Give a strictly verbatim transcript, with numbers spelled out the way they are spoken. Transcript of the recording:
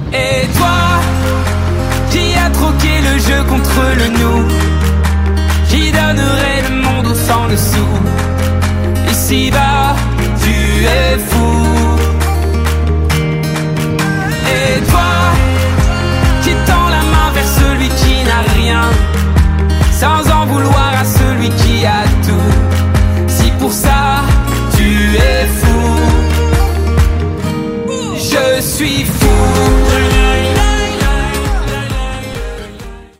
Et toi, qui as troqué le jeu contre le nous, qui donnerait le monde au sans dessous. Ici-bas, tu es fou. Et toi, qui tend la main vers celui qui n'a rien, sans en vouloir à celui qui a tout. Si pour ça, tu es fou, je suis fou.